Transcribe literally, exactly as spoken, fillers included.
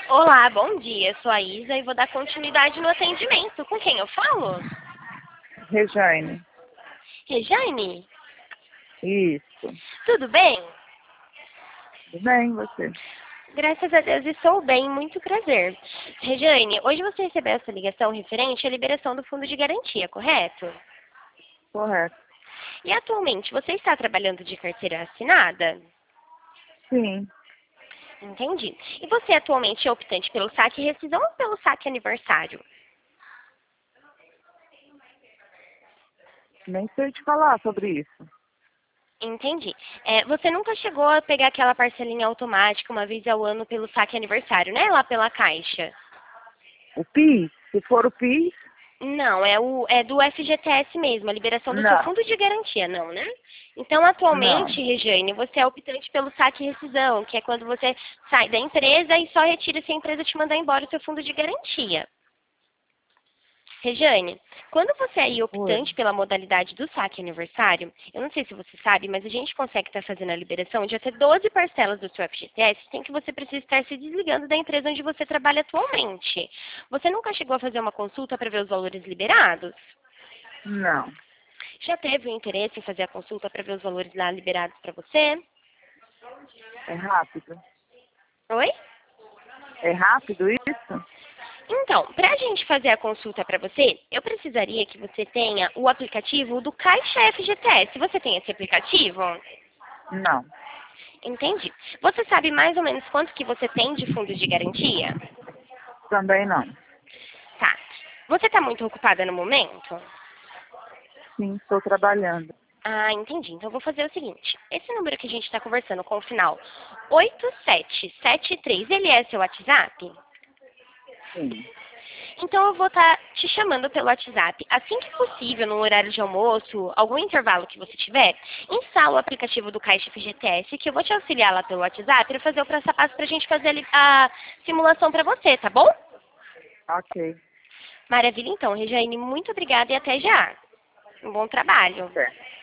Olá, bom dia. Sou a Isa e vou dar continuidade no atendimento. Com quem eu falo? Rejane. Rejane? Isso. Tudo bem? Tudo bem, você? Graças a Deus estou bem, muito prazer. Rejane, hoje você recebeu essa ligação referente à liberação do fundo de garantia, correto? Correto. E atualmente você está trabalhando de carteira assinada? Sim. Entendi. E você atualmente é optante pelo saque rescisão ou pelo saque aniversário? Nem sei te falar sobre isso. Entendi. É, você nunca chegou a pegar aquela parcelinha automática uma vez ao ano pelo saque aniversário, né? Lá pela Caixa. O PIS? Se for o PIS, Não, é, o, é do F G T S mesmo, a liberação do seu não. fundo de garantia, não, né? Então, Não. atualmente, Regiane, você é optante pelo saque e rescisão, que é quando você sai da empresa e só retira se a empresa te mandar embora o seu fundo de garantia. Regiane, quando você é Oi. optante pela modalidade do saque aniversário, eu não sei se você sabe, mas a gente consegue estar fazendo a liberação de até doze parcelas do seu F G T S sem que você precise estar se desligando da empresa onde você trabalha atualmente. Você nunca chegou a fazer uma consulta para ver os valores liberados? Não. Já teve o interesse em fazer a consulta para ver os valores lá liberados para você? É rápido? Oi? É rápido isso? Então, para a gente fazer a consulta para você, eu precisaria que você tenha o aplicativo do Caixa F G T S. Você tem esse aplicativo? Não. Entendi. Você sabe mais ou menos quanto que você tem de fundo de garantia? Também não. Tá. Você está muito ocupada no momento? Sim, estou trabalhando. Ah, entendi. Então eu vou fazer o seguinte. Esse número que a gente está conversando com o final oito sete sete três, ele é seu WhatsApp? Sim. Então eu vou estar te chamando pelo WhatsApp. Assim que possível, no horário de almoço, algum intervalo que você tiver, instala o aplicativo do Caixa F G T S, que eu vou te auxiliar lá pelo WhatsApp para fazer o passo a passo para a gente fazer a li- a simulação para você, tá bom? Ok. Maravilha, então, Regiane, muito obrigada e até já. Um bom trabalho. Certo.